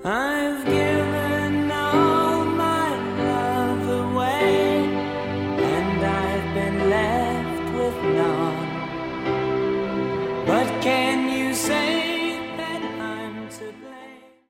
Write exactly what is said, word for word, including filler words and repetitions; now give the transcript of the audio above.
I've given all my love away, and I've been left with none.